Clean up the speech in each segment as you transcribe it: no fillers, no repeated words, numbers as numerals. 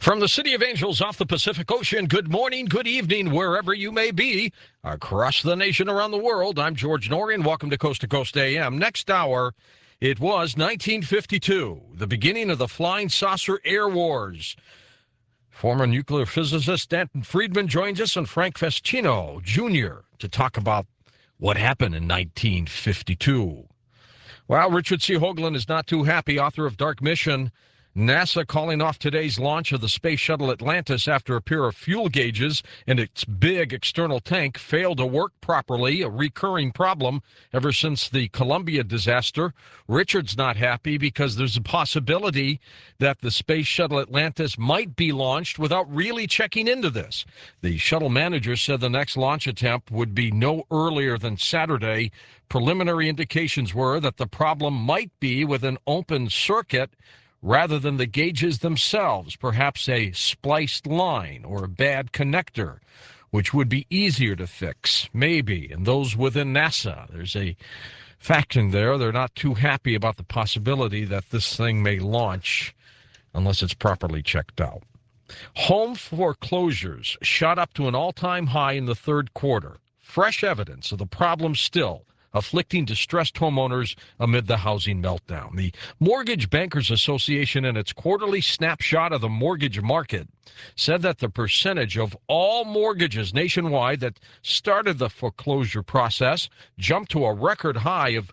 From the City of Angels off the Pacific Ocean, good morning, good evening, wherever you may be, across the nation, around the world. I'm George Norrie. Welcome to Coast AM. Next hour, it was 1952, the beginning of the Flying Saucer Air Wars. Former nuclear physicist Stanton Friedman joins us, and Frank Fescino, Jr., to talk about what happened in 1952. Well, Richard C. Hoagland is not too happy, author of Dark Mission. NASA calling off today's launch of the Space Shuttle Atlantis after a pair of fuel gauges in its big external tank failed to work properly, a recurring problem ever since the Columbia disaster. Richard's not happy because there's a possibility that the Space Shuttle Atlantis might be launched without really checking into this. The shuttle manager said the next launch attempt would be no earlier than Saturday. Preliminary indications were that the problem might be with an open circuit rather than the gauges themselves, perhaps a spliced line or a bad connector, which would be easier to fix, maybe. And those within NASA, there's a faction there. They're not too happy about the possibility that this thing may launch unless it's properly checked out. Home foreclosures shot up to an all-time high in the third quarter. Fresh evidence of the problem still afflicting distressed homeowners amid the housing meltdown. The Mortgage Bankers Association, in its quarterly snapshot of the mortgage market, said that the percentage of all mortgages nationwide that started the foreclosure process jumped to a record high of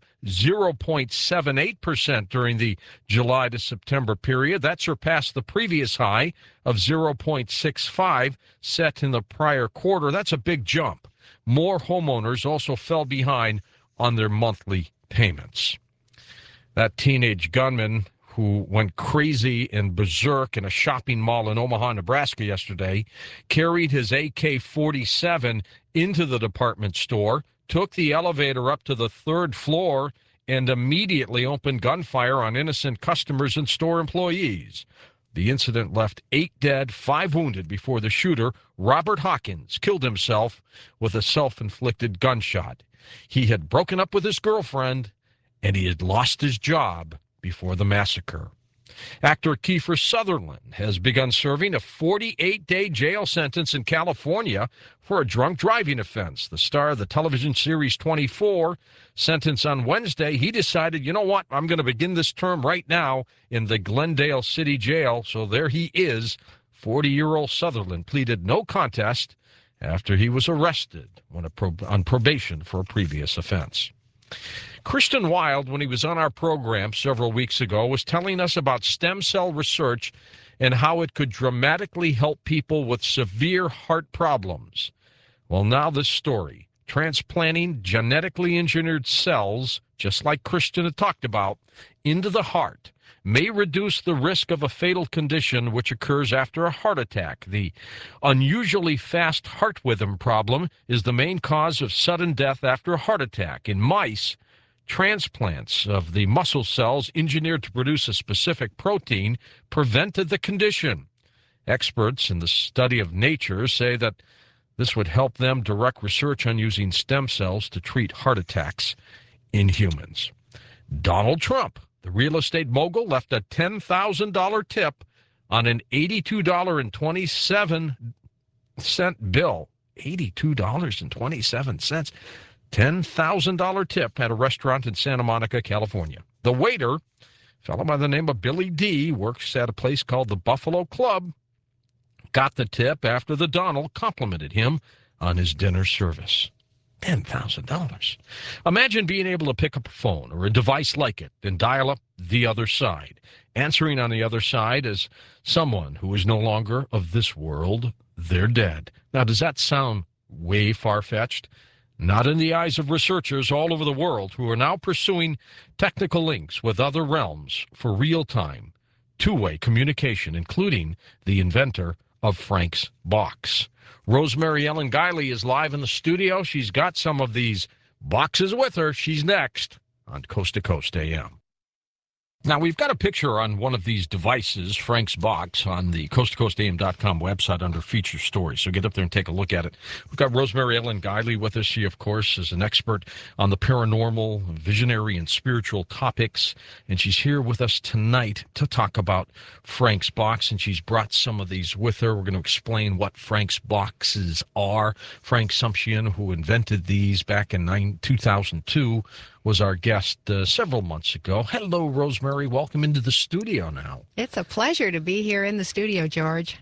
0.78% during the July to September period. That surpassed the previous high of 0.65 set in the prior quarter. That's a big jump. More homeowners also fell behind on their monthly payments. That teenage gunman who went crazy and berserk in a shopping mall in Omaha, Nebraska yesterday, carried his AK-47 into the department store, took the elevator up to the third floor, and immediately opened gunfire on innocent customers and store employees. The incident left 8 dead, 5 wounded before the shooter, Robert Hawkins, killed himself with a self-inflicted gunshot. He had broken up with his girlfriend, and he had lost his job before the massacre. Actor Kiefer Sutherland has begun serving a 48-day jail sentence in California for a drunk driving offense. The star of the television series 24, sentenced on Wednesday, he decided, you know what, I'm going to begin this term right now in the Glendale City Jail. So there he is. 40-year-old Sutherland pleaded no contest after he was arrested on probation for a previous offense. Christian Wild, when he was on our program several weeks ago, was telling us about stem cell research and how it could dramatically help people with severe heart problems. Well, now this story, transplanting genetically engineered cells, just like Christian had talked about, into the heart may reduce the risk of a fatal condition which occurs after a heart attack. The unusually fast heart rhythm problem is the main cause of sudden death after a heart attack. In mice, transplants of the muscle cells engineered to produce a specific protein prevented the condition. Experts in the study of nature say that this would help them direct research on using stem cells to treat heart attacks in humans. Donald Trump, the real estate mogul, left a $10,000 tip on an $82.27 bill. $82.27. $10,000 tip at a restaurant in Santa Monica, California. The waiter, a fellow by the name of Billy D., works at a place called the Buffalo Club, got the tip after the Donald complimented him on his dinner service. $10,000. Imagine being able to pick up a phone or a device like it and dial up the other side. Answering on the other side is someone who is no longer of this world. They're dead. Now, does that sound way far-fetched? Not in the eyes of researchers all over the world who are now pursuing technical links with other realms for real-time, two-way communication, including the inventor of Frank's Box. Rosemary Ellen Guiley is live in the studio. She's got some of these boxes with her. She's next on Coast to Coast AM. Now, we've got a picture on one of these devices, Frank's box, on the coasttocoastam.com website under feature stories. So get up there and take a look at it. We've got Rosemary Ellen Guiley with us. She, of course, is an expert on the paranormal, visionary, and spiritual topics. And she's here with us tonight to talk about Frank's box. And she's brought some of these with her. We're going to explain what Frank's boxes are. Frank Sumption, who invented these back in 2002, was our guest several months ago. Hello, Rosemary. Welcome into the studio now. It's a pleasure to be here in the studio, George.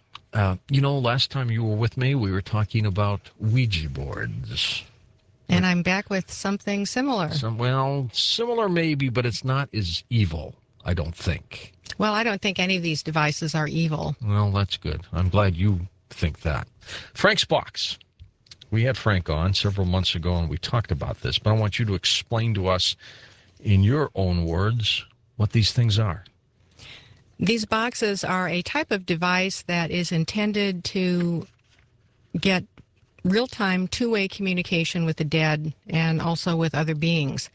Last time you were with me, we were talking about Ouija boards. And I'm back with something similar. Similar maybe, but it's not as evil, I don't think. Well, I don't think any of these devices are evil. Well, that's good. I'm glad you think that. Frank's box. We had Frank on several months ago, and we talked about this, but I want you to explain to us, in your own words, what these things are. These boxes are a type of device that is intended to get real-time two-way communication with the dead and also with other beings.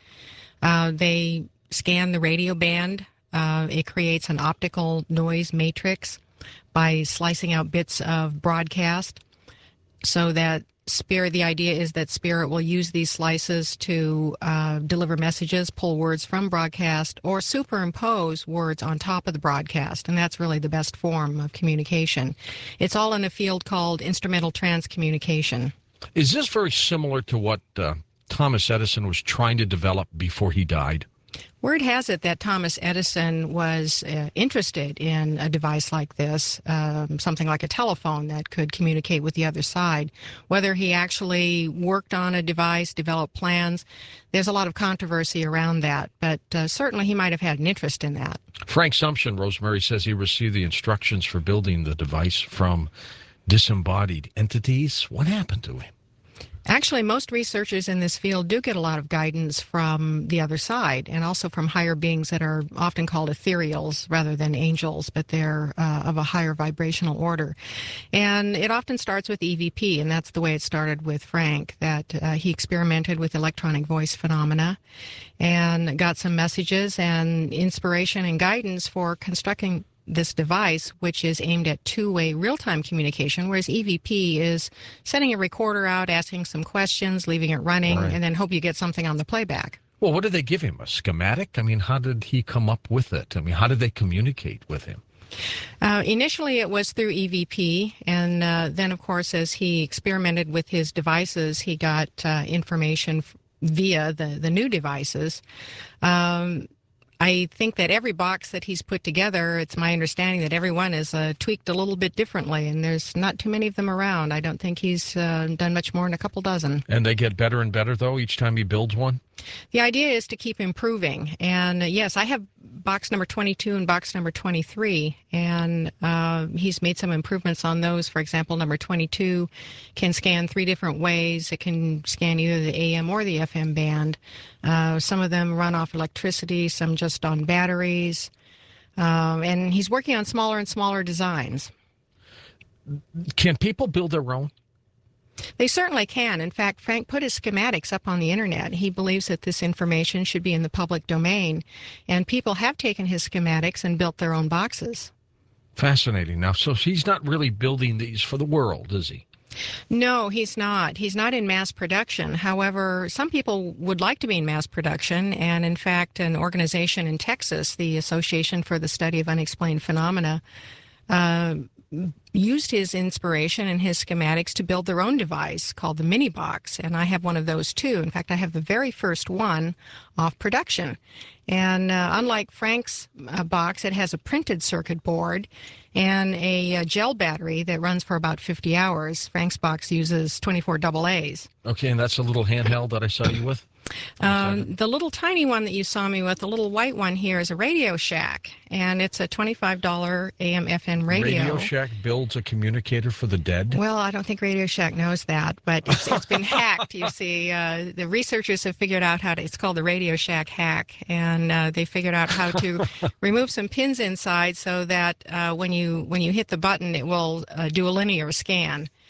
They scan the radio band. It creates an optical noise matrix by slicing out bits of broadcast so that the idea is that spirit will use these slices to deliver messages, pull words from broadcast, or superimpose words on top of the broadcast, and that's really the best form of communication. It's all in a field called instrumental trance communication. Is this very similar to what Thomas Edison was trying to develop before he died? Word has it that Thomas Edison was interested in a device like this, something like a telephone that could communicate with the other side. Whether he actually worked on a device, developed plans, there's a lot of controversy around that, but certainly he might have had an interest in that. Frank Sumption, Rosemary, says he received the instructions for building the device from disembodied entities. What happened to him? Actually, most researchers in this field do get a lot of guidance from the other side and also from higher beings that are often called ethereals rather than angels, but they're of a higher vibrational order. And it often starts with EVP, and that's the way it started with Frank, that he experimented with electronic voice phenomena and got some messages and inspiration and guidance for constructing this device, which is aimed at two-way real-time communication, whereas EVP is sending a recorder out, asking some questions, leaving it running, right, and then hope you get something on the playback. Well, what did they give him? A schematic? I mean, how did he come up with it? I mean, how did they communicate with him? Initially, it was through EVP, and then, of course, as he experimented with his devices, he got information via the new devices. I think that every box that he's put together, it's my understanding that every one is tweaked a little bit differently, and there's not too many of them around. I don't think he's done much more than a couple dozen. And they get better and better, though, each time he builds one? The idea is to keep improving. And yes, I have box number 22 and box number 23, and he's made some improvements on those. For example, number 22 can scan 3 different ways. It can scan either the AM or the FM band. Some of them run off electricity, some just on batteries. And he's working on smaller and smaller designs. Can people build their own? They certainly can. In fact, Frank put his schematics up on the internet. He believes that this information should be in the public domain, and people have taken his schematics and built their own boxes. Fascinating. Now, so he's not really building these for the world, is he? No, he's not. He's not in mass production. However, some people would like to be in mass production, and in fact, an organization in Texas, the Association for the Study of Unexplained Phenomena, used his inspiration and his schematics to build their own device called the Mini Box, and I have one of those too. In fact, I have the very first one off production. And unlike Frank's box, it has a printed circuit board and a gel battery that runs for about 50 hours. Frank's box uses 24 AA's. Okay, and that's a little handheld that I saw you with? The little tiny one that you saw me with, the little white one here, is a Radio Shack, and it's a $25 AM/FM radio. Radio Shack builds a communicator for the dead? Well, I don't think Radio Shack knows that, but it's been hacked, you see. The researchers have figured out how to, it's called the Radio Shack hack, and they figured out how to remove some pins inside so that when you hit the button, it will do a linear scan.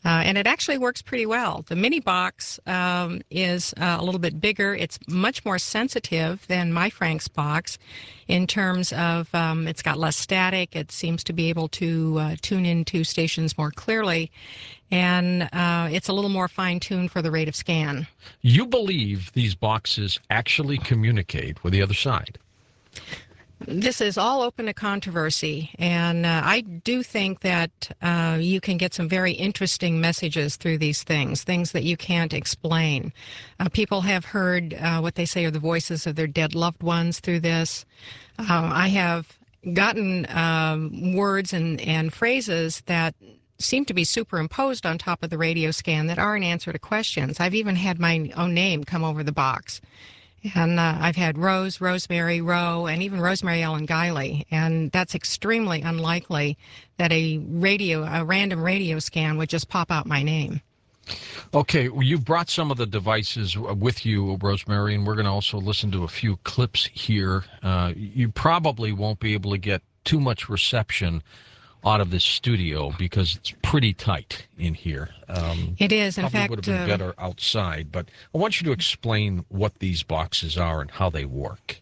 And it actually works pretty well. The mini box is a little bit bigger. It's much more sensitive than my Frank's box in terms of it's got less static. It seems to be able to tune into stations more clearly. And it's a little more fine-tuned for the rate of scan. You believe these boxes actually communicate with the other side? This is all open to controversy, and I do think that you can get some very interesting messages through these things that you can't explain. People have heard what they say are the voices of their dead loved ones through this. I have gotten words and phrases that seem to be superimposed on top of the radio scan that are an answer to questions. I've even had my own name come over the box. And I've had Rose, Rosemary, Roe, and even Rosemary Ellen Guiley. And that's extremely unlikely that a random radio scan would just pop out my name. Okay, well, you've brought some of the devices with you, Rosemary, and we're going to also listen to a few clips here. You probably won't be able to get too much reception out of this studio because it's pretty tight in here. It is. In fact, would have been better outside, but I want you to explain what these boxes are and how they work.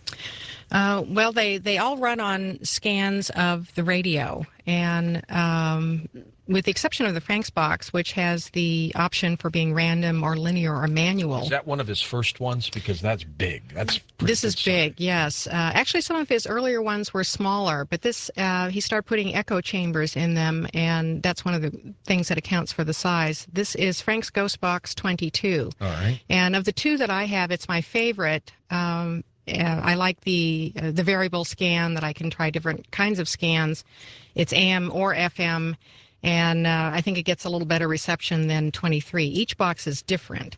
Well, they all run on scans of the radio, and with the exception of the Frank's box, which has the option for being random or linear or manual. Is that one of his first ones? Because that's big. This is big, yes. Actually, some of his earlier ones were smaller, but this he started putting echo chambers in them, and that's one of the things that accounts for the size. This is Frank's Ghost Box 22. All right. And of the two that I have, it's my favorite. I like the variable scan that I can try different kinds of scans. It's AM or FM, and I think it gets a little better reception than 23. Each box is different.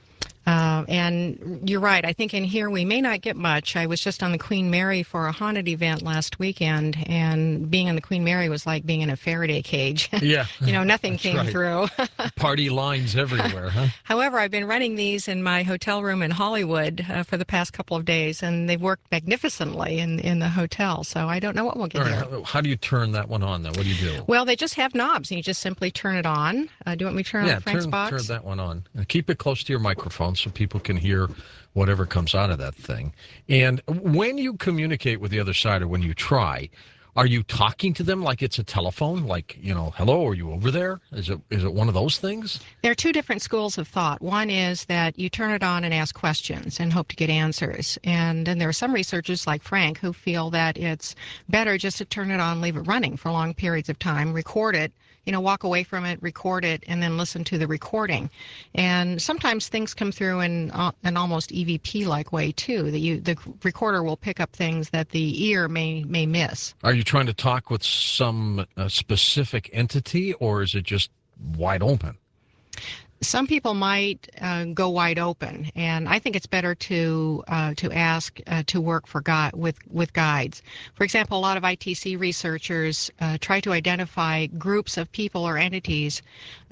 And you're right. I think in here we may not get much. I was just on the Queen Mary for a haunted event last weekend, and being on the Queen Mary was like being in a Faraday cage. Yeah. Nothing came right. through. Party lines everywhere, huh? However, I've been running these in my hotel room in Hollywood for the past couple of days, and they've worked magnificently in the hotel. So I don't know what we'll get here. How do you turn that one on, then? What do you do? Well, they just have knobs, and you just simply turn it on. Do you want me to turn on Frank's box? Turn that one on. And keep it close to your microphone so people can hear whatever comes out of that thing. And when you communicate with the other side, or when you try, are you talking to them like it's a telephone? Like, hello, are you over there? Is it one of those things? There are two different schools of thought. One is that you turn it on and ask questions and hope to get answers. And then there are some researchers like Frank who feel that it's better just to turn it on, leave it running for long periods of time, record it, walk away from it, record it, and then listen to the recording. And sometimes things come through in an almost EVP-like way, too. The recorder will pick up things that the ear may miss. Are you trying to talk with some specific entity, or is it just wide open? Some people might go wide open, and I think it's better to ask to work with guides. For example, a lot of ITC researchers try to identify groups of people or entities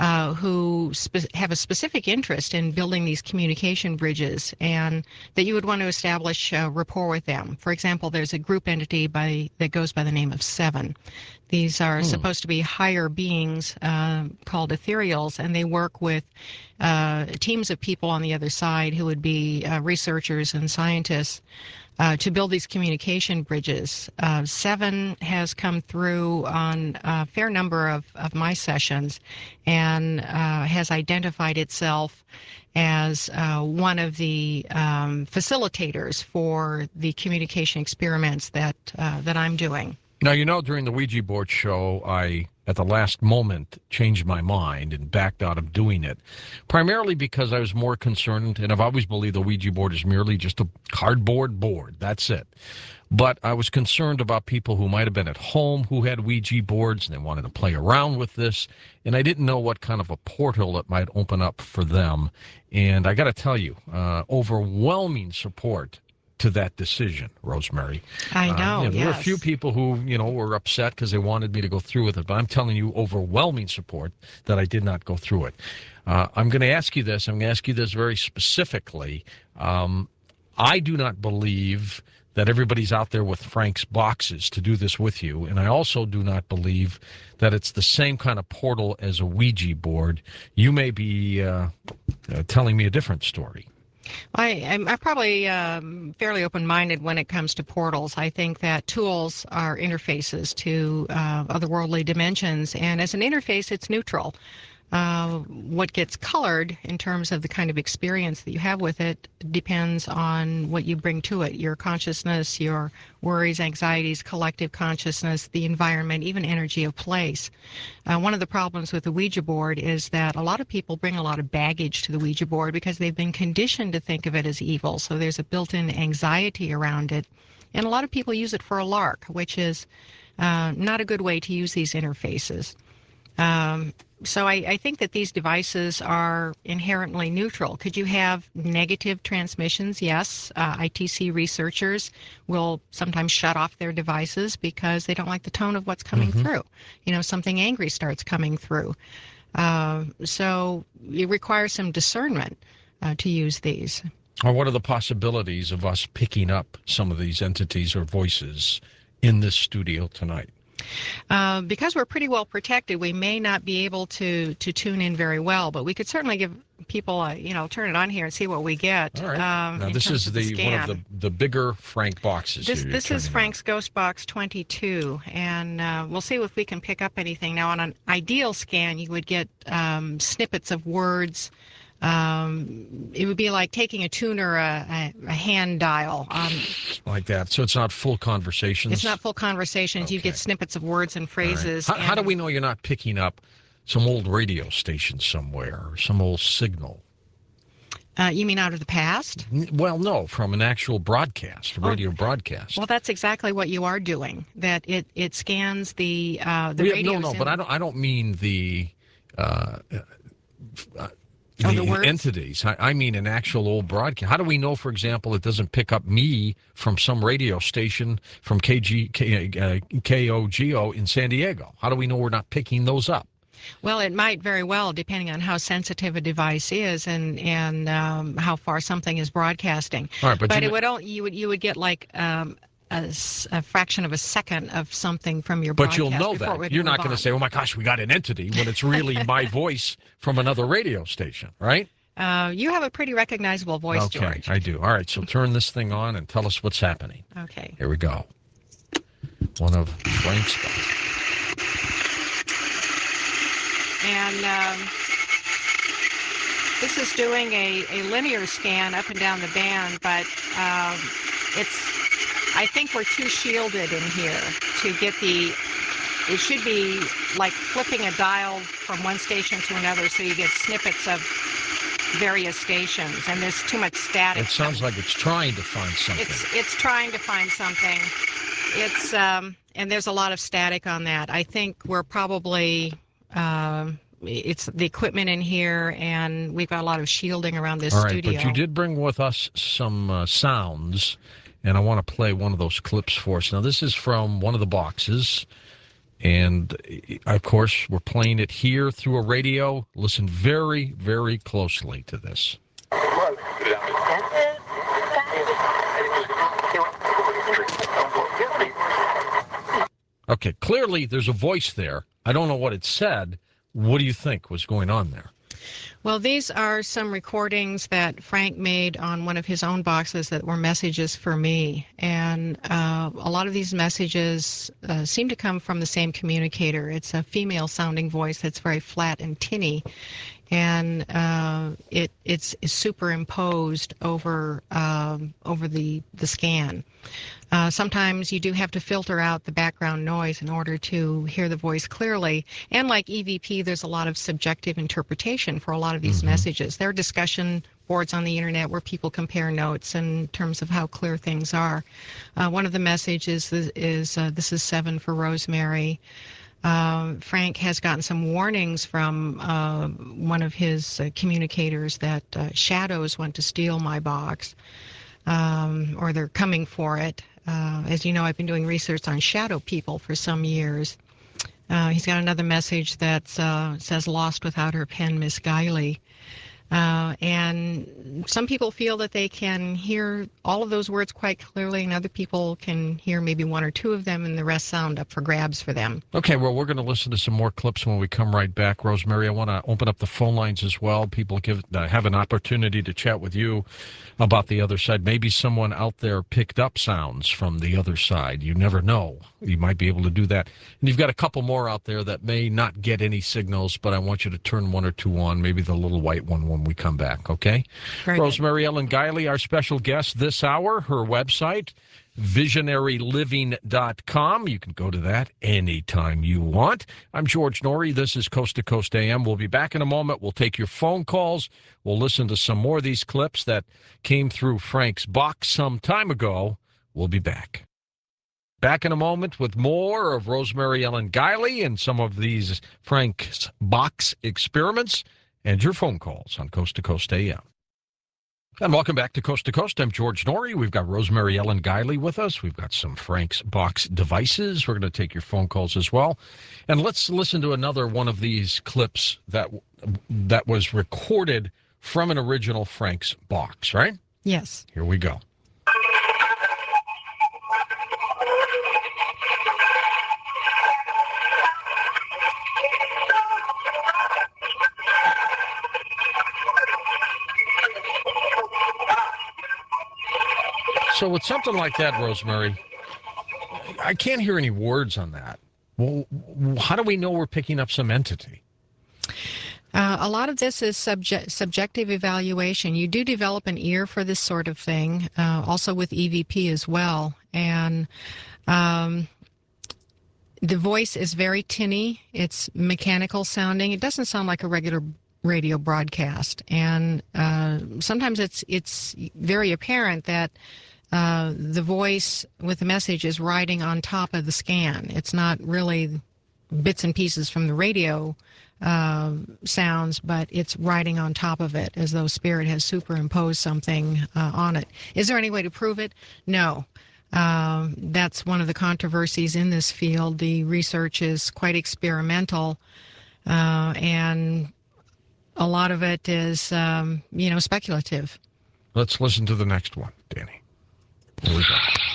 who have a specific interest in building these communication bridges, and that you would want to establish rapport with them. For example, there's a group entity that goes by the name of Seven. These are supposed to be higher beings called ethereals, and they work with teams of people on the other side who would be researchers and scientists to build these communication bridges. Seven has come through on a fair number of my sessions and has identified itself as one of the facilitators for the communication experiments that I'm doing. Now, during the Ouija board show, I, at the last moment, changed my mind and backed out of doing it, primarily because I was more concerned, and I've always believed the Ouija board is merely just a cardboard board. That's it. But I was concerned about people who might have been at home who had Ouija boards and they wanted to play around with this, and I didn't know what kind of a portal it might open up for them. And I got to tell you, overwhelming support to that decision, Rosemary. I know, there were a few people who, were upset because they wanted me to go through with it, but I'm telling you, overwhelming support that I did not go through it. I'm going to ask you this. I'm going to ask you this very specifically. I do not believe that everybody's out there with Frank's boxes to do this with you. And I also do not believe that it's the same kind of portal as a Ouija board. You may be telling me a different story. I'm probably fairly open-minded when it comes to portals. I think that tools are interfaces to otherworldly dimensions, and as an interface, it's neutral. What gets colored in terms of the kind of experience that you have with it depends on what you bring to it, your consciousness, your worries, anxieties, collective consciousness, the environment, even energy of place. One of the problems with the Ouija board is that a lot of people bring a lot of baggage to the Ouija board because they've been conditioned to think of it as evil, so there's a built-in anxiety around it. And a lot of people use it for a lark, which is not a good way to use these interfaces. So I think that these devices are inherently neutral. Could you have negative transmissions? Yes. ITC researchers will sometimes shut off their devices because they don't like the tone of what's coming through. You know, something angry starts coming through. So it requires some discernment to use these. Or what are the possibilities of us picking up some of these entities or voices in this studio tonight? Because we're pretty well protected, we may not be able to tune in very well, but we could certainly give people, turn it on here and see what we get. All right. Now, this is one of the bigger Frank boxes. This is Frank's Ghost Box 22, and we'll see if we can pick up anything. Now, on an ideal scan, you would get snippets of words. It would be like taking a tune or a hand dial. Like that. So it's not full conversations? It's not full conversations. Okay. You get snippets of words and phrases. Right. How do we know you're not picking up some old radio station somewhere or some old signal? You mean out of the past? Well, no, from an actual broadcast, radio broadcast. Well, that's exactly what you are doing. That it scans the radio. No, but I don't mean the entities. I mean an actual old broadcast. How do we know, for example, it doesn't pick up me from some radio station from KOGO in San Diego? How do we know we're not picking those up? Well, it might very well, depending on how sensitive a device is and how far something is broadcasting. All right, but you would get like a fraction of a second of something from your broadcast. But you'll know that. You're not going to say, oh my gosh, we got an entity, when it's really my voice from another radio station, right? You have a pretty recognizable voice, George. Okay, I do. All right, so turn this thing on and tell us what's happening. Okay. Here we go. One of Frank's spots. And this is doing a linear scan up and down the band, but I think we're too shielded in here to get it should be like flipping a dial from one station to another so you get snippets of various stations, and there's too much static. It sounds like it's trying to find something. It's trying to find something. It's and there's a lot of static on that. I think we're probably it's the equipment in here, and we've got a lot of shielding around this studio. But you did bring with us some sounds, and I want to play one of those clips for us. Now, this is from one of the boxes, and, of course, we're playing it here through a radio. Listen very, very closely to this. Okay, clearly there's a voice there. I don't know what it said. What do you think was going on there? Well, these are some recordings that Frank made on one of his own boxes that were messages for me. And a lot of these messages seem to come from the same communicator. It's a female-sounding voice that's very flat and tinny. And it's superimposed over the scan. Sometimes you do have to filter out the background noise in order to hear the voice clearly. And like EVP, there's a lot of subjective interpretation for a lot of these messages. There are discussion boards on the internet where people compare notes in terms of how clear things are. One of the messages is this is 7 for Rosemary. Frank has gotten some warnings from one of his communicators that shadows want to steal my box, or they're coming for it. As you know, I've been doing research on shadow people for some years. He's got another message that says, lost without her pen, Miss Guiley. And some people feel that they can hear all of those words quite clearly, and other people can hear maybe one or two of them, and the rest sound up for grabs for them. Okay, well, we're going to listen to some more clips when we come right back. Rosemary, I want to open up the phone lines as well. People have an opportunity to chat with you about the other side. Maybe someone out there picked up sounds from the other side. You never know. You might be able to do that. And you've got a couple more out there that may not get any signals, but I want you to turn one or two on, maybe the little white one when we come back, okay? Very Rosemary Ellen Guiley, our special guest this hour. Her website, visionaryliving.com. You can go to that anytime you want. I'm George Noory. This is Coast to Coast AM. We'll be back in a moment. We'll take your phone calls. We'll listen to some more of these clips that came through Frank's box some time ago. We'll be back. Back in a moment with more of Rosemary Ellen Guiley and some of these Frank's box experiments and your phone calls on Coast to Coast AM. And welcome back to Coast. I'm George Noory. We've got Rosemary Ellen Guiley with us. We've got some Frank's box devices. We're going to take your phone calls as well. And let's listen to another one of these clips that was recorded from an original Frank's box, right? Yes. Here we go. So with something like that, Rosemary, I can't hear any words on that. Well, how do we know we're picking up some entity? A lot of this is subjective evaluation. You do develop an ear for this sort of thing, also with EVP as well. And the voice is very tinny. It's mechanical sounding. It doesn't sound like a regular radio broadcast. And sometimes it's very apparent that the voice with the message is riding on top of the scan. It's not really bits and pieces from the radio sounds, but it's riding on top of it as though Spirit has superimposed something on it. Is there any way to prove it? No. That's one of the controversies in this field. The research is quite experimental, and a lot of it is, speculative. Let's listen to the next one, Danny. Here we go.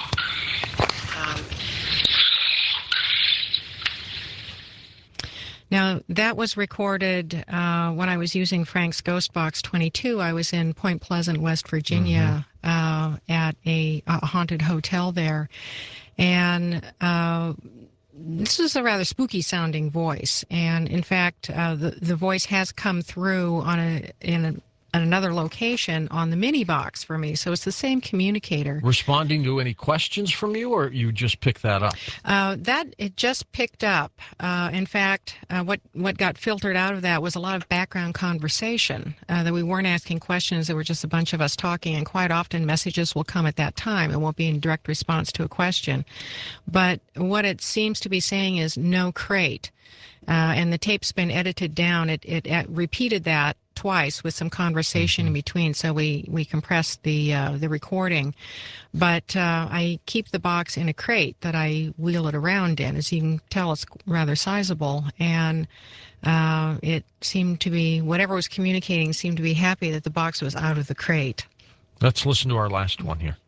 Now, that was recorded when I was using Frank's Ghost Box 22. I was in Point Pleasant, West Virginia, at a haunted hotel there. And this is a rather spooky-sounding voice. And, in fact, the voice has come through in another location on the mini box for me, so it's the same communicator. Responding to any questions from you, or you just picked that up? It just picked up. In fact, what got filtered out of that was a lot of background conversation, that we weren't asking questions. There were just a bunch of us talking, and quite often messages will come at that time. It won't be in direct response to a question. But what it seems to be saying is no crate. And the tape's been edited down. It repeated that twice with some conversation in between, so we compressed the recording. But I keep the box in a crate that I wheel it around in. As you can tell, it's rather sizable, and it seemed to be, whatever was communicating seemed to be happy that the box was out of the crate. Let's listen to our last one here.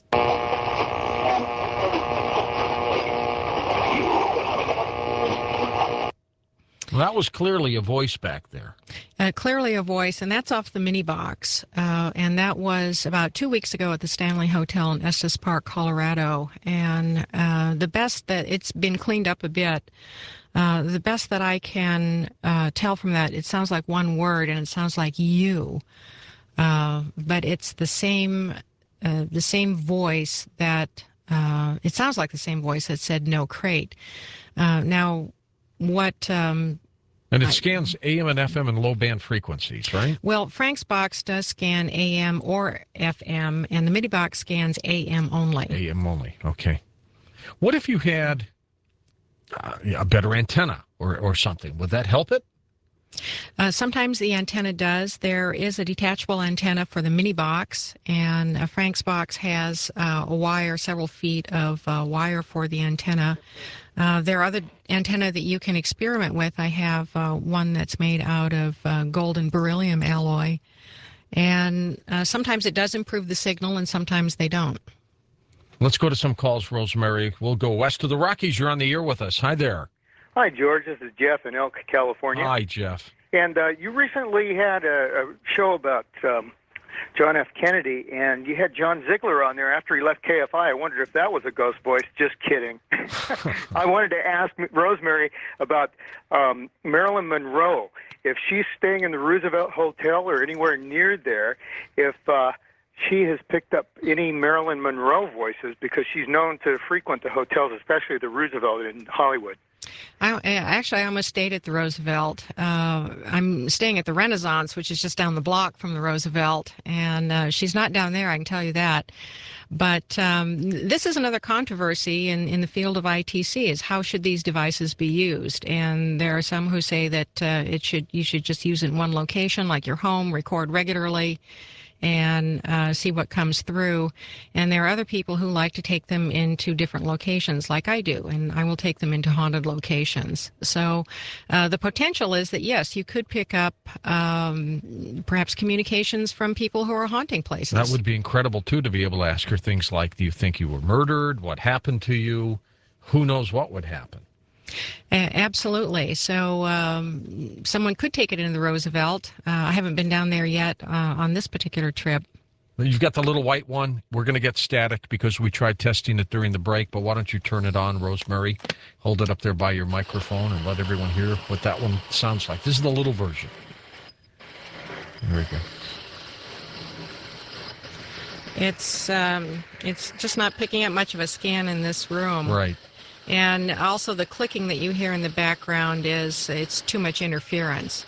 Well, that was clearly a voice back there. Clearly a voice, and that's off the mini box. And that was about 2 weeks ago at the Stanley Hotel in Estes Park, Colorado. And the best that it's been cleaned up a bit. The best that I can tell from that, it sounds like one word, and it sounds like you. But it's the same voice that it sounds like the same voice that said no crate. Now, what? And it scans AM and FM and low band frequencies, right? Well, Frank's box does scan AM or FM, and the mini box scans AM only. AM only. Okay. What if you had a better antenna or something? Would that help it? Sometimes the antenna does. There is a detachable antenna for the mini box, and Frank's box has a wire, several feet of wire for the antenna. There are other antennae that you can experiment with. I have one that's made out of gold and beryllium alloy, and sometimes it does improve the signal, and sometimes they don't. Let's go to some calls, Rosemary. We'll go west of the Rockies. You're on the air with us. Hi there. Hi, George. This is Jeff in Elk, California. Hi, Jeff. And you recently had a show about John F. Kennedy, and you had John Ziegler on there after he left KFI. I wondered if that was a ghost voice. Just kidding. I wanted to ask Rosemary about Marilyn Monroe. If she's staying in the Roosevelt Hotel or anywhere near there, if she has picked up any Marilyn Monroe voices, because she's known to frequent the hotels, especially the Roosevelt in Hollywood. I almost stayed at the Roosevelt. I'm staying at the Renaissance, which is just down the block from the Roosevelt, and she's not down there, I can tell you that. But this is another controversy in the field of ITC, is how should these devices be used? And there are some who say that you should just use it in one location, like your home, record regularly, and see what comes through. And there are other people who like to take them into different locations, like I do, and I will take them into haunted locations. So the potential is that, yes, you could pick up perhaps communications from people who are haunting places. That would be incredible, too, to be able to ask her things like, do you think you were murdered? What happened to you? Who knows what would happen? Absolutely. So someone could take it into the Roosevelt. I haven't been down there yet on this particular trip. You've got the little white one. We're going to get static because we tried testing it during the break, but why don't you turn it on, Rosemary? Hold it up there by your microphone and let everyone hear what that one sounds like. This is the little version. There we go. It's just not picking up much of a scan in this room. Right. And also the clicking that you hear in the background it's too much interference.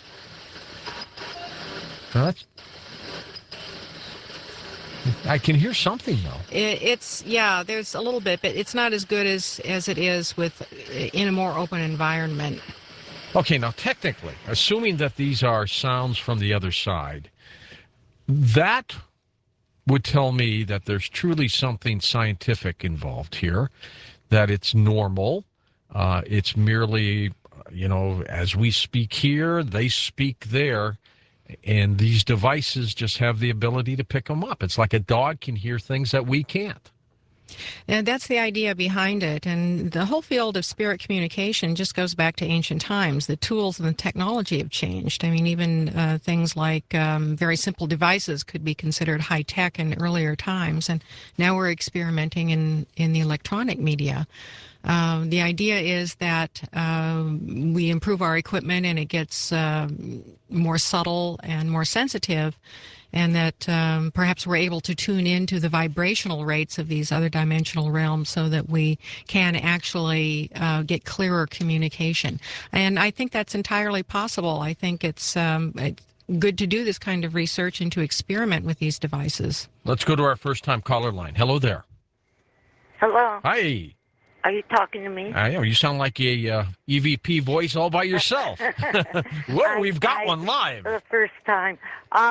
I can hear something, though. There's a little bit, but it's not as good as it is in a more open environment. Okay, now technically, assuming that these are sounds from the other side, that would tell me that there's truly something scientific involved here, that it's normal. It's merely, as we speak here, they speak there, and these devices just have the ability to pick them up. It's like a dog can hear things that we can't. And that's the idea behind it. And the whole field of spirit communication just goes back to ancient times. The tools and the technology have changed. I mean, even things like very simple devices could be considered high-tech in earlier times. And now we're experimenting in the electronic media. The idea is that we improve our equipment and it gets more subtle and more sensitive, and that perhaps we're able to tune into the vibrational rates of these other dimensional realms so that we can actually get clearer communication. And I think that's entirely possible. I think it's good to do this kind of research and to experiment with these devices. Let's go to our first-time caller line. Hello there. Hello. Hi. Are you talking to me? I know. You sound like a EVP voice all by yourself. Whoa, we've got one live. For the first time.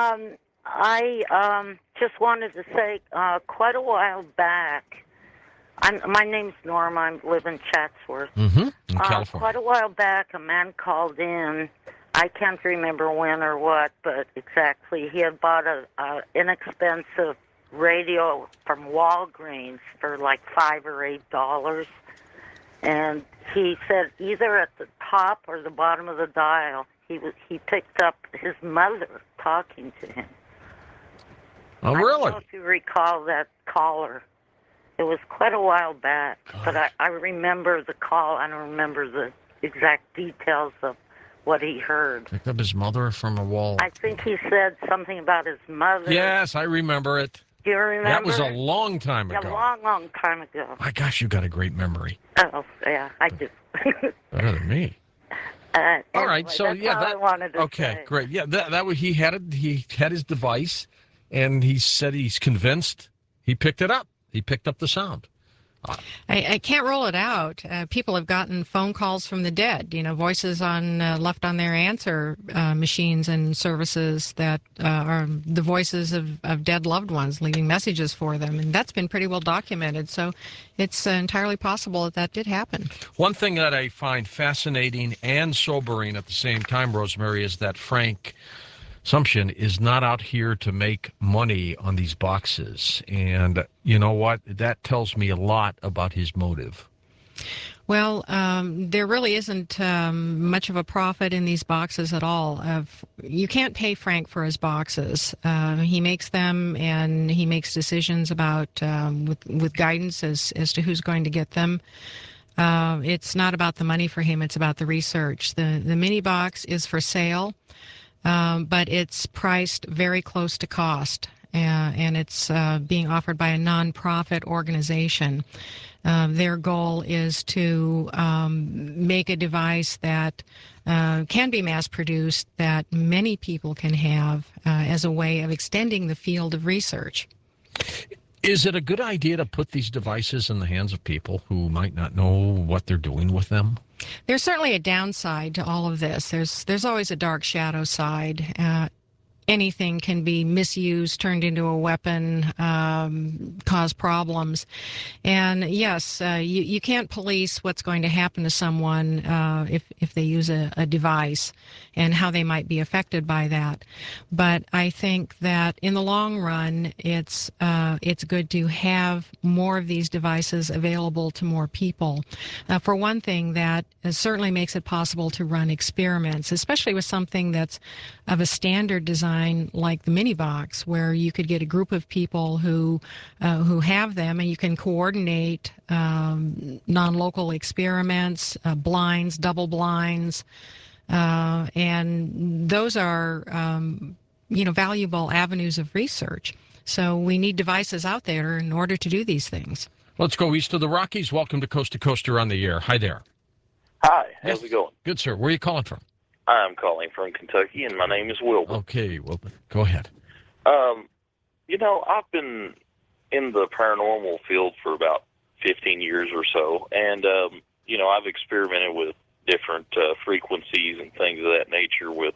I just wanted to say, quite a while back, my name's Norma. I live in Chatsworth. In California. Quite a while back, a man called in. I can't remember when or what, but exactly. He had bought a inexpensive radio from Walgreens for like $5 or $8, and he said either at the top or the bottom of the dial he picked up his mother talking to him. Oh, I really? don't know if you recall that caller. It was quite a while back, but I remember the call. I don't remember the exact details of what he heard. Picked up his mother from a wall. I think he said something about his mother. Yes, I remember it. Do you remember? That was a long time ago. A long, long time ago. My gosh, you got a great memory. Oh, yeah, I do. Better than me. All right, anyway, so that's yeah, all I wanted to okay, say. great. Yeah, that was he had his device, and he said he's convinced he picked it up. He picked up the sound. I can't rule it out. People have gotten phone calls from the dead, voices on left on their answer machines and services that are the voices of dead loved ones leaving messages for them. And that's been pretty well documented. So it's entirely possible that that did happen. One thing that I find fascinating and sobering at the same time, Rosemary, is that Frank Sumption is not out here to make money on these boxes. And you know what? That tells me a lot about his motive. Well, there really isn't much of a profit in these boxes at all. You can't pay Frank for his boxes. He makes them, and he makes decisions about with guidance as to who's going to get them. It's not about the money for him. It's about the research. The mini box is for sale. But it's priced very close to cost, and it's being offered by a nonprofit organization. Their goal is to make a device that can be mass-produced, that many people can have as a way of extending the field of research. Is it a good idea to put these devices in the hands of people who might not know what they're doing with them? There's certainly a downside to all of this. There's always a dark shadow side. Anything can be misused, turned into a weapon, cause problems. And yes, you can't police what's going to happen to someone if they use a device and how they might be affected by that. But I think that in the long run, it's good to have more of these devices available to more people. For one thing, that certainly makes it possible to run experiments, especially with something that's of a standard design like the mini box, where you could get a group of people who have them, and you can coordinate non-local experiments, blinds, double blinds, and those are valuable avenues of research. So we need devices out there in order to do these things. Let's go east of the Rockies. Welcome to Coast to Coast. You're on the air. Hi there. Hi, how's it going? Good, sir. Where are you calling from? I'm calling from Kentucky, and my name is Wilbur. Okay, Wilbur. Go ahead. I've been in the paranormal field for about 15 years or so, and, I've experimented with different frequencies and things of that nature with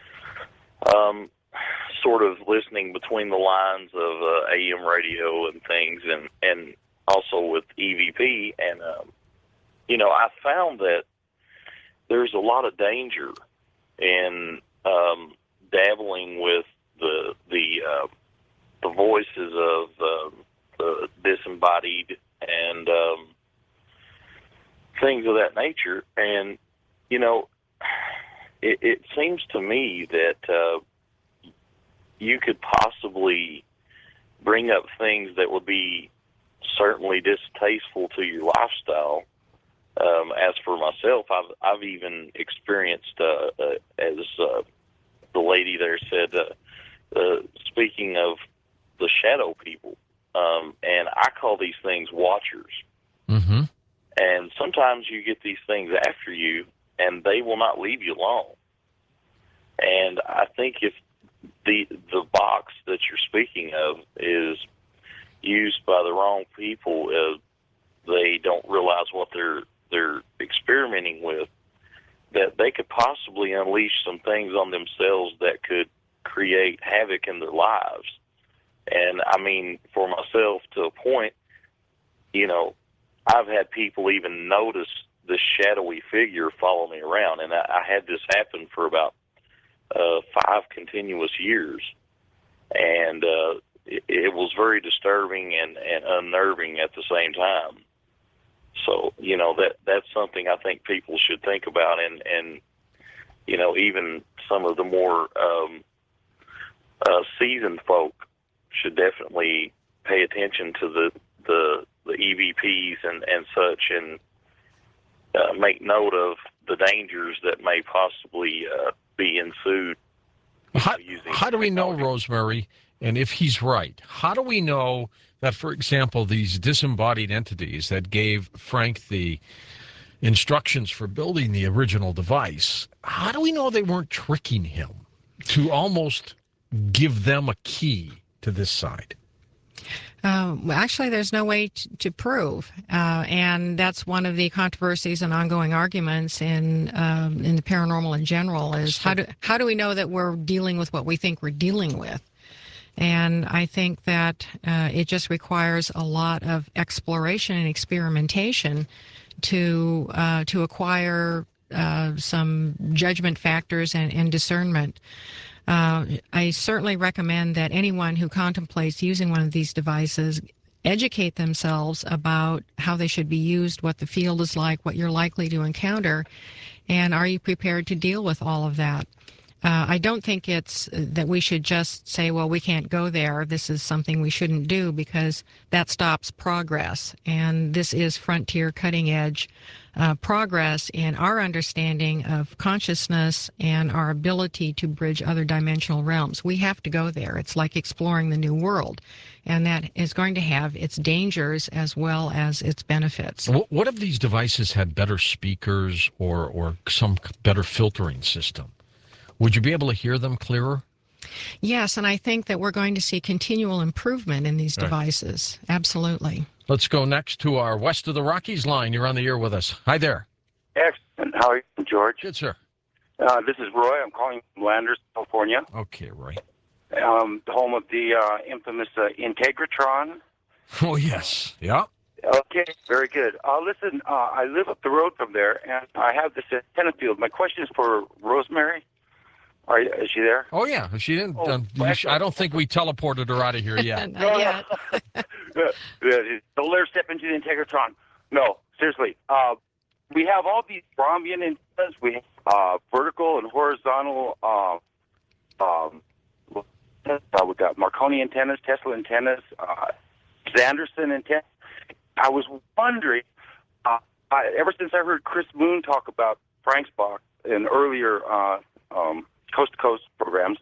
sort of listening between the lines of AM radio and things, and also with EVP, and, I found that there's a lot of danger in dabbling with the voices of the disembodied and things of that nature. And it seems to me that you could possibly bring up things that would be certainly distasteful to your lifestyle. As for myself, I've even experienced, as the lady there said, speaking of the shadow people, and I call these things watchers. Mm-hmm. And sometimes you get these things after you, and they will not leave you alone. And I think if the box that you're speaking of is used by the wrong people, they don't realize what they're experimenting with, that they could possibly unleash some things on themselves that could create havoc in their lives. And I mean, for myself, to a point, I've had people even notice this shadowy figure follow me around, and I had this happen for about 5 continuous years, and it was very disturbing and unnerving at the same time. So, that's something I think people should think about, and even some of the more seasoned folk should definitely pay attention to the EVPs and such, and make note of the dangers that may possibly be ensued. How do we know, Rosemary, and if he's right, how do we know that, for example, these disembodied entities that gave Frank the instructions for building the original device, how do we know they weren't tricking him to almost give them a key to this side? Actually, there's no way to prove, and that's one of the controversies and ongoing arguments in the paranormal in general. Is how do we know that we're dealing with what we think we're dealing with? And I think that it just requires a lot of exploration and experimentation to acquire some judgment factors and discernment. I certainly recommend that anyone who contemplates using one of these devices educate themselves about how they should be used, what the field is like, what you're likely to encounter, and are you prepared to deal with all of that? I don't think it's that we should just say, well, we can't go there. This is something we shouldn't do, because that stops progress. And this is frontier, cutting edge progress in our understanding of consciousness and our ability to bridge other dimensional realms. We have to go there. It's like exploring the new world. And that is going to have its dangers as well as its benefits. What if these devices had better speakers or some better filtering system? Would you be able to hear them clearer? Yes, and I think that we're going to see continual improvement in these devices. Absolutely. Let's go next to our West of the Rockies line. You're on the air with us. Hi there. Excellent. How are you, George? Good, sir. This is Roy. I'm calling from Landers, California. Okay, Roy. The home of the infamous Integratron. Oh, yes. Yeah. Okay, very good. Listen, I live up the road from there, and I have this antenna field. My question is for Rosemary. Is she there? Oh, yeah. She didn't. I don't think we teleported her out of here yet. Not yet. Don't let her step into the Integratron. No, seriously. We have all these Brombian antennas. We have vertical and horizontal. We got Marconi antennas, Tesla antennas, Sanderson antennas. I was wondering, ever since I heard Chris Moon talk about Frank's box in earlier coast-to-coast programs,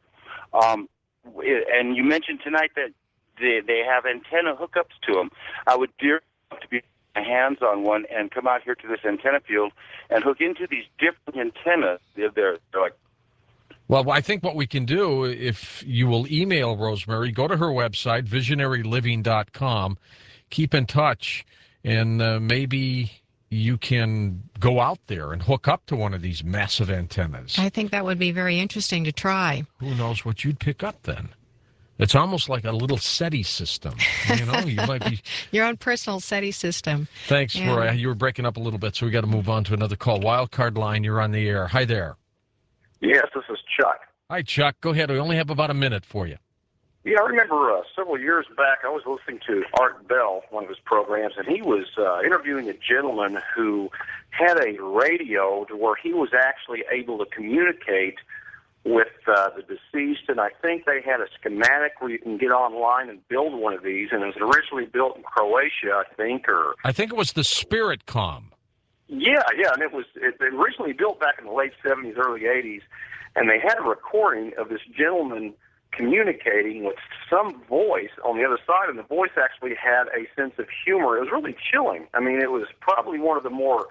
and you mentioned tonight that they have antenna hookups to them. I would dearly love to be my hands on one and come out here to this antenna field and hook into these different antennas. They're like. Well, I think what we can do, if you will email Rosemary, go to her website, visionaryliving.com, keep in touch, and maybe you can go out there and hook up to one of these massive antennas. I think that would be very interesting to try. Who knows what you'd pick up then? It's almost like a little SETI system. You know, you might be... Your own personal SETI system. Thanks, Roy. You were breaking up a little bit, so we got to move on to another call. Wildcard line, you're on the air. Hi there. Yes, this is Chuck. Hi, Chuck. Go ahead. We only have about a minute for you. Yeah, I remember several years back I was listening to Art Bell, one of his programs, and he was interviewing a gentleman who had a radio to where he was actually able to communicate with the deceased, and I think they had a schematic where you can get online and build one of these, and it was originally built in Croatia, I think, or... I think it was the SpiritCom. Yeah, and it originally built back in the late 70s, early 80s, and they had a recording of this gentleman communicating with some voice on the other side, and the voice actually had a sense of humor. It was really chilling. I mean, it was probably one of the more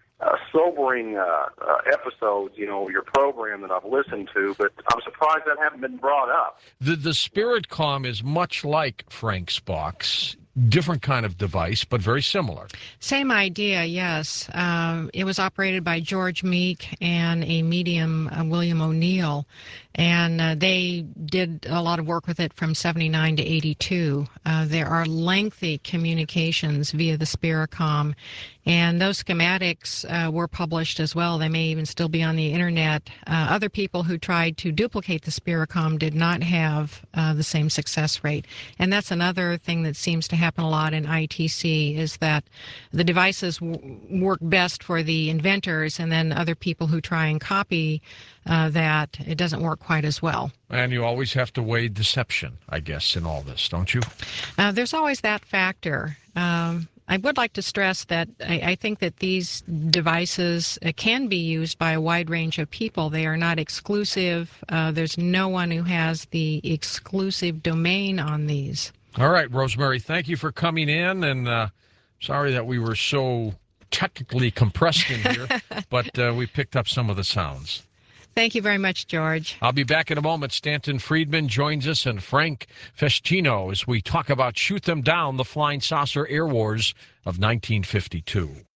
sobering episodes, of your program that I've listened to, but I'm surprised that hasn't been brought up. The SpiritCom is much like Frank's box. Different kind of device, but very similar. Same idea, yes. It was operated by George Meek and a medium, William O'Neill, and they did a lot of work with it from 79 to 82. There are lengthy communications via the SpiritCom, and those schematics were published as well. They may even still be on the internet. Other people who tried to duplicate the SpiritCom did not have the same success rate. And that's another thing that seems to happen a lot in ITC, is that the devices work best for the inventors, and then other people who try and copy that, it doesn't work quite as well. And you always have to weigh deception, I guess, in all this, don't you? There's always that factor. I would like to stress that I think that these devices can be used by a wide range of people. They are not exclusive. There's no one who has the exclusive domain on these. All right, Rosemary, thank you for coming in, and sorry that we were so technically compressed in here, but we picked up some of the sounds. Thank you very much, George. I'll be back in a moment. Stanton Friedman joins us and Frank Festino as we talk about Shoot Them Down, the Flying Saucer Air Wars of 1952.